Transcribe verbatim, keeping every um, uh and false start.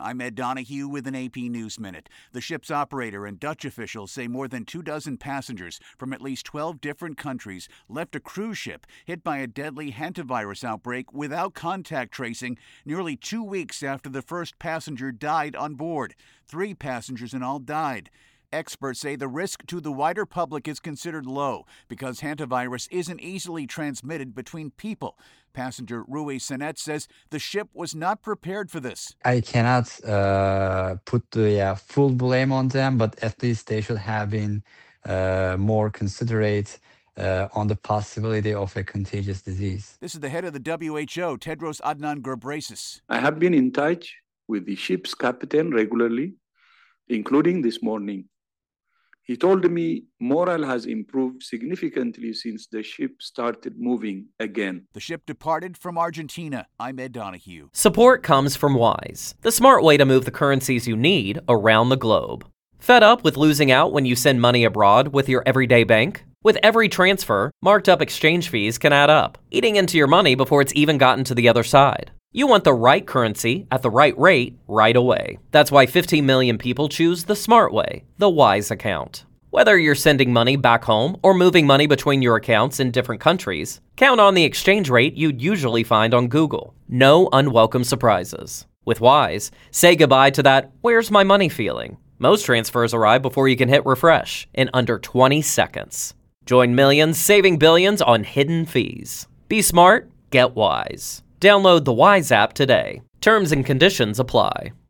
I'm Ed Donahue with an A P News Minute. The ship's operator and Dutch officials say more than two dozen passengers from at least twelve different countries left a cruise ship hit by a deadly hantavirus outbreak without contact tracing nearly two weeks after the first passenger died on board. Three passengers in all died. Experts say the risk to the wider public is considered low because hantavirus isn't easily transmitted between people. Passenger Rui Senet says the ship was not prepared for this. I cannot uh, put the uh, full blame on them, but at least they should have been uh, more considerate uh, on the possibility of a contagious disease. This is the head of the W H O, Tedros Adhanom Ghebreyesus. I have been in touch with the ship's captain regularly, including this morning. He told me morale has improved significantly since the ship started moving again. The ship departed from Argentina. I'm Ed Donahue. Support comes from Wise, the smart way to move the currencies you need around the globe. Fed up with losing out when you send money abroad with your everyday bank? With every transfer, marked up exchange fees can add up, eating into your money before it's even gotten to the other side. You want the right currency at the right rate right away. That's why fifteen million people choose the smart way, the Wise account. Whether you're sending money back home or moving money between your accounts in different countries, count on the exchange rate you'd usually find on Google. No unwelcome surprises. With Wise, say goodbye to that "where's my money" feeling. Most transfers arrive before you can hit refresh in under twenty seconds. Join millions saving billions on hidden fees. Be smart, get Wise. Download the Wise app today. Terms and conditions apply.